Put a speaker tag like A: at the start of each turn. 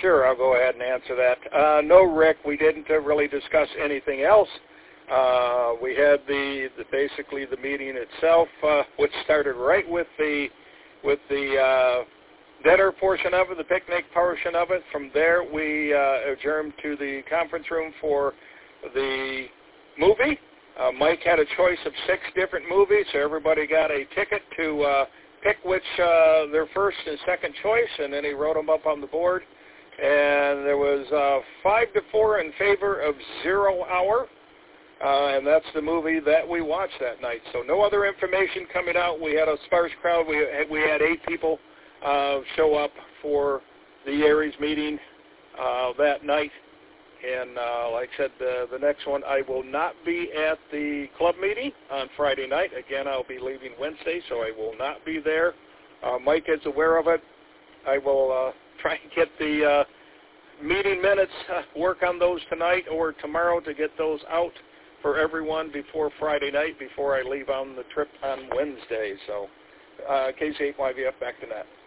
A: Sure, I'll go ahead and answer that. No, Rick, we didn't really discuss anything else. We had basically the meeting itself, which started right with the dinner portion of it, the picnic portion of it. From there, we adjourned to the conference room for the movie. Mike had a choice of 6 different movies, so everybody got a ticket to pick which their first and second choice, and then he wrote them up on the board. And there was 5-4 in favor of Zero Hour, and that's the movie that we watched that night. So no other information coming out. We had a sparse crowd. We had 8 people show up for the Aries meeting that night. And like I said, the next one, I will not be at the club meeting on Friday night. Again, I'll be leaving Wednesday, so I will not be there. Mike is aware of it. I will try and get the meeting minutes, work on those tonight or tomorrow to get those out for everyone before Friday night, before I leave on the trip on Wednesday. So KC8YVF, back to that.